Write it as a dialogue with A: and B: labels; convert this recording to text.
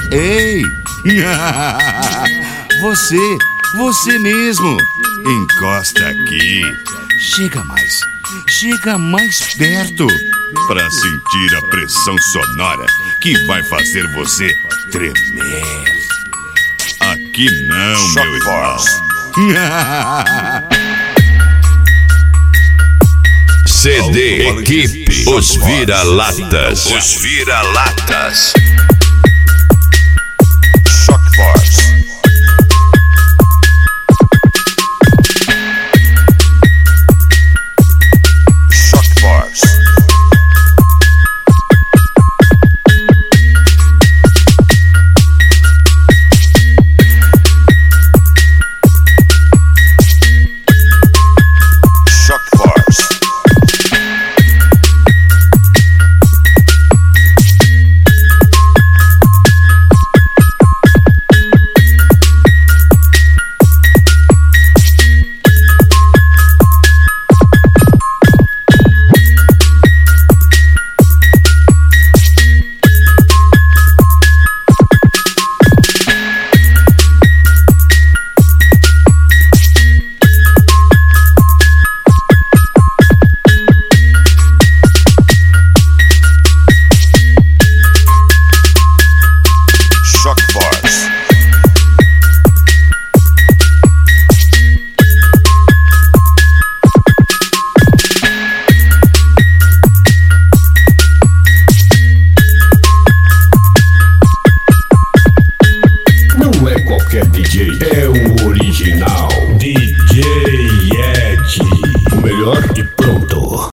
A: Ei! Você mesmo! Encosta aqui. Chega mais perto para sentir a pressão sonora que vai fazer você tremer. Aqui não, meu irmão.
B: CD Equipe Os Vira-Latas.